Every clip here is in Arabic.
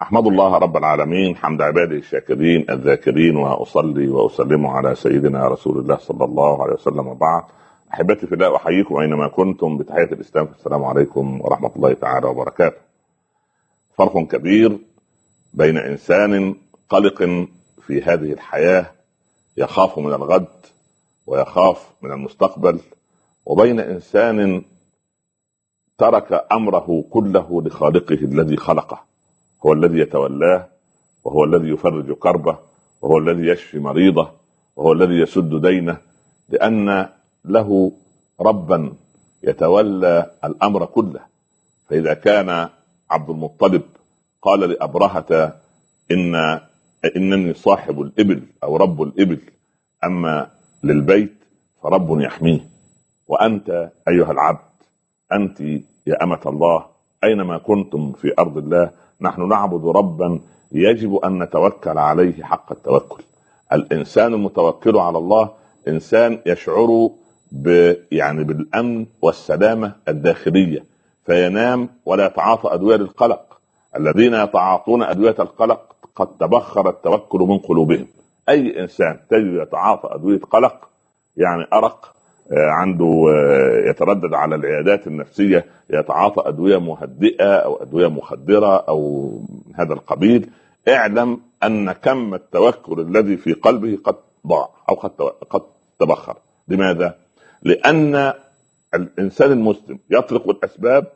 أحمد الله رب العالمين حمد عباده الشاكرين الذاكرين، وأصلي وأسلم على سيدنا رسول الله صلى الله عليه وسلم، وبعد. أحبتي في الله، أحييكم أينما كنتم بتحية الإسلام، السلام عليكم ورحمة الله تعالى وبركاته. فرق كبير بين إنسان قلق في هذه الحياة يخاف من الغد ويخاف من المستقبل، وبين إنسان ترك أمره كله لخالقه الذي خلقه، هو الذي يتولاه، وهو الذي يفرج كربه، وهو الذي يشفي مريضه، وهو الذي يسد دينه، لأن له ربا يتولى الأمر كله. فإذا كان عبد المطلب قال لأبرهة إنني صاحب الإبل أو رب الإبل، أما للبيت فرب يحميه. وأنت أيها العبد، أنت يا أمة الله، أينما كنتم في أرض الله، نحن نعبد ربا يجب أن نتوكل عليه حق التوكل. الإنسان المتوكل على الله إنسان يشعر بالأمن والسلامة الداخلية، فينام ولا يتعاطى أدوية للقلق. الذين يتعاطون أدوية القلق قد تبخر التوكل من قلوبهم. أي إنسان تجد يتعاطى أدوية قلق، أرق عنده، يتردد على العيادات النفسية، يتعاطى أدوية مهدئة أو أدوية مخدرة أو من هذا القبيل، اعلم أن كم التوكل الذي في قلبه قد ضاع أو قد تبخر. لماذا؟ لأن الإنسان المسلم يطرق الأسباب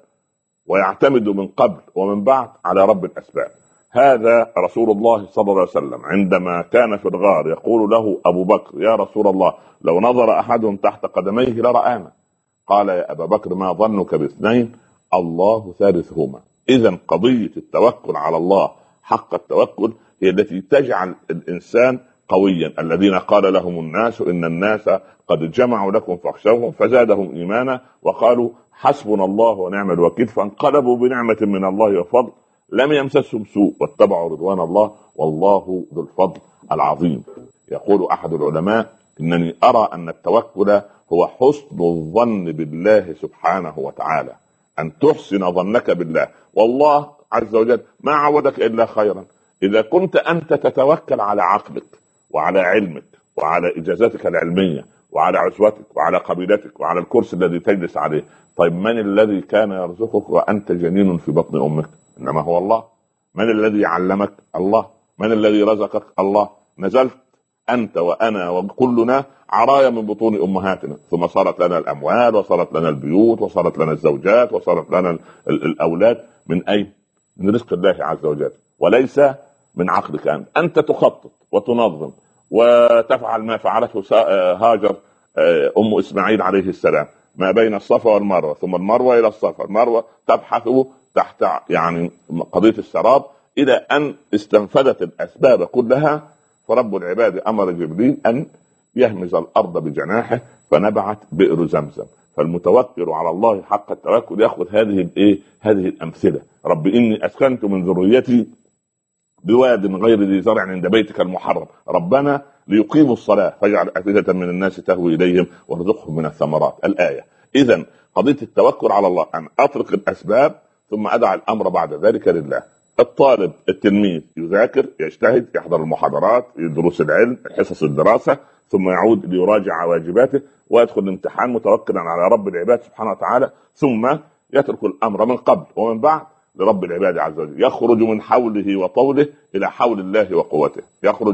ويعتمد من قبل ومن بعد على رب الأسباب. هذا رسول الله صلى الله عليه وسلم عندما كان في الغار يقول له أبو بكر: يا رسول الله، لو نظر أحدهم تحت قدميه لرآنا. قال: يا أبا بكر، ما ظنك باثنين؟ الله ثالثهما. إذن قضية التوكل على الله حق التوكل هي التي تجعل الإنسان قويا. الذين قال لهم الناس إن الناس قد جمعوا لكم فاخشوهم فزادهم إيمانا وقالوا حسبنا الله ونعم الوكيل، فانقلبوا بنعمة من الله وفضل لم يمسسهم سوء واتبعوا رضوان الله والله ذو الفضل العظيم. يقول أحد العلماء: إنني أرى أن التوكل هو حسن الظن بالله سبحانه وتعالى، أن تحسن ظنك بالله. والله عز وجل ما عودك إلا خيرا. إذا كنت أنت تتوكل على عقلك وعلى علمك وعلى إجازاتك العلمية وعلى عزوتك وعلى قبيلتك وعلى الكرسي الذي تجلس عليه، طيب من الذي كان يرزقك وأنت جنين في بطن أمك؟ إنما هو الله. من الذي علمك؟ الله. من الذي رزقك؟ الله. نزلت أنت وأنا وكلنا عرايا من بطون أمهاتنا، ثم صارت لنا الأموال وصارت لنا البيوت وصارت لنا الزوجات وصارت لنا الأولاد. من أين؟ من رزق الله عز وجل، وليس من عقلك. أنت تخطط وتنظم وتفعل ما فعلته هاجر أم إسماعيل عليه السلام ما بين الصفا والمروة، ثم المروة إلى الصفا، المروة تبحث تحت قضية السراب إلى أن استنفذت الأسباب كلها. فرب العباد أمر جبريل أن يهمز الأرض بجناحه فنبعت بئر زمزم. فالمتوكل على الله حق التوكل يأخذ هذه الأمثلة. رب إني أسكنت من ذريتي بواد غير ذي زرع عند بيتك المحرم ربنا ليقيموا الصلاة فاجعل أفئدة من الناس تهوي إليهم وارزقهم من الثمرات. الآية. إذن قضية التوكل على الله أن أطرق الأسباب ثم أدع الأمر بعد ذلك لله. الطالب التلميذ يذاكر، يجتهد، يحضر المحاضرات، دروس العلم، حصص الدراسة، ثم يعود ليراجع واجباته ويدخل الامتحان متوكلا على رب العباد سبحانه وتعالى، ثم يترك الأمر من قبل ومن بعد لرب العباد عز وجل. يخرج من حوله وطوله إلى حول الله وقوته، يخرج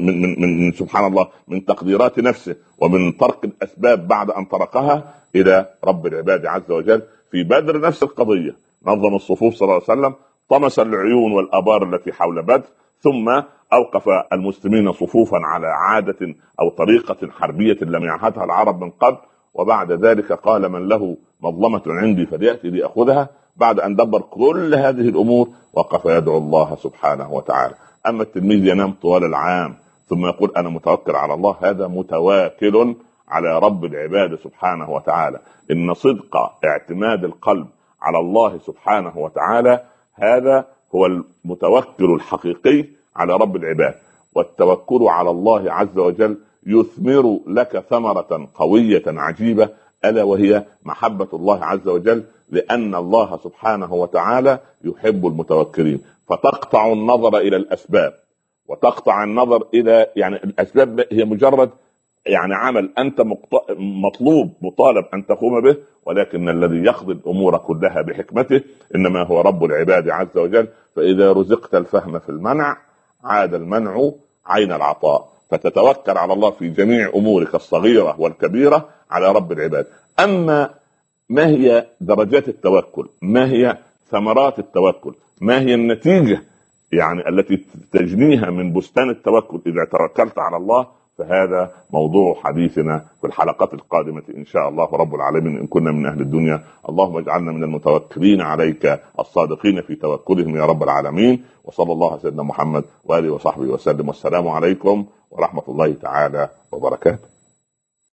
من سبحان الله من تقديرات نفسه ومن طرق الأسباب بعد أن طرقها إلى رب العباد عز وجل. في بدر نفس القضية، نظم الصفوف صلى الله عليه وسلم، طمس العيون والأبار التي حول بدر، ثم أوقف المسلمين صفوفا على عادة أو طريقة حربية لم يعهدها العرب من قبل. وبعد ذلك قال: من له مظلمة عندي فليأتي لأخذها. بعد أن دبر كل هذه الأمور وقف يدعو الله سبحانه وتعالى. أما التلميذ ينام طوال العام ثم يقول أنا متوكل على الله، هذا متواكل على رب العباد سبحانه وتعالى. إن صدق اعتماد القلب على الله سبحانه وتعالى هذا هو المتوكل الحقيقي على رب العباد. والتوكل على الله عز وجل يثمر لك ثمرة قوية عجيبة، ألا وهي محبة الله عز وجل لأن الله سبحانه وتعالى يحب المتوكلين. فتقطع النظر إلى الأسباب، وتقطع النظر إلى يعني الأسباب هي مجرد يعني عمل أنت مطالب أن تقوم به، ولكن الذي يقضي الأمور كلها بحكمته إنما هو رب العباد عز وجل. فإذا رزقت الفهم في المنع عاد المنع عين العطاء، فتتوكل على الله في جميع أمورك الصغيرة والكبيرة على رب العباد. أما ما هي درجات التوكل؟ ما هي ثمرات التوكل؟ ما هي النتيجة يعني التي تجنيها من بستان التوكل إذا توكلت على الله؟ فهذا موضوع حديثنا في الحلقات القادمة إن شاء الله رب العالمين، إن كنا من أهل الدنيا. اللهم اجعلنا من المتوكلين عليك الصادقين في توكلهم يا رب العالمين. وصلى الله على سيدنا محمد وآله وصحبه وسلم، والسلام عليكم ورحمة الله تعالى وبركاته.